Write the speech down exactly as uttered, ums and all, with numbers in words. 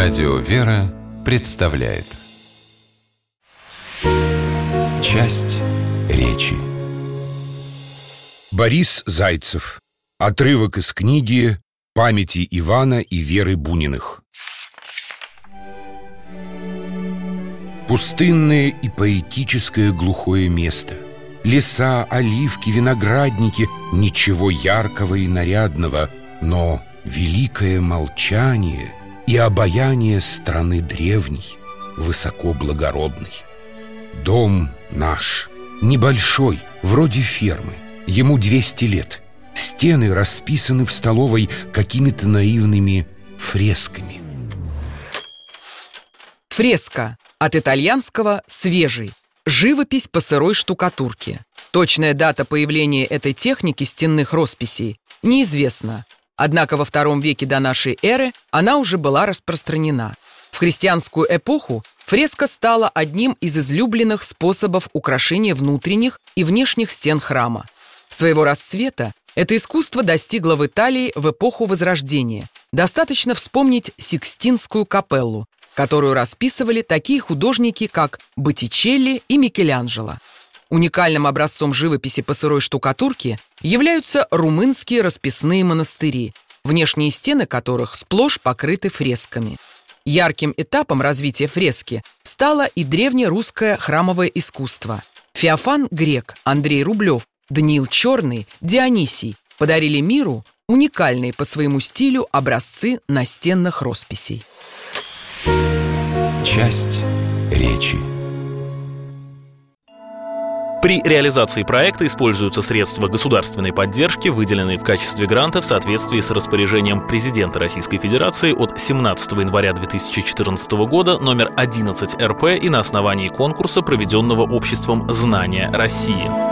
Радио «Вера» представляет часть речи. Борис Зайцев. Отрывок из книги «Памяти Ивана и Веры Буниных». Пустынное и поэтическое глухое место. Леса, оливки, виноградники. Ничего яркого и нарядного, но великое молчание и обаяние страны древней, высоко благородной. Дом наш, небольшой, вроде фермы. Ему двести лет. Стены расписаны в столовой какими-то наивными фресками. Фреска. От итальянского «свежий». Живопись по сырой штукатурке. Точная дата появления этой техники стенных росписей неизвестна. Однако во втором веке до нашей эры она уже была распространена. В христианскую эпоху фреска стала одним из излюбленных способов украшения внутренних и внешних стен храма. Своего расцвета это искусство достигло в Италии в эпоху Возрождения. Достаточно вспомнить Сикстинскую капеллу, которую расписывали такие художники, как Боттичелли и Микеланджело. Уникальным образцом живописи по сырой штукатурке являются румынские расписные монастыри, внешние стены которых сплошь покрыты фресками. Ярким этапом развития фрески стало и древнерусское храмовое искусство. Феофан Грек, Андрей Рублев, Даниил Черный, Дионисий подарили миру уникальные по своему стилю образцы настенных росписей. Часть речи. При реализации проекта используются средства государственной поддержки, выделенные в качестве гранта в соответствии с распоряжением президента Российской Федерации от семнадцатого января две тысячи четырнадцатого года номер одиннадцать эр пэ и на основании конкурса, проведенного обществом «Знания России».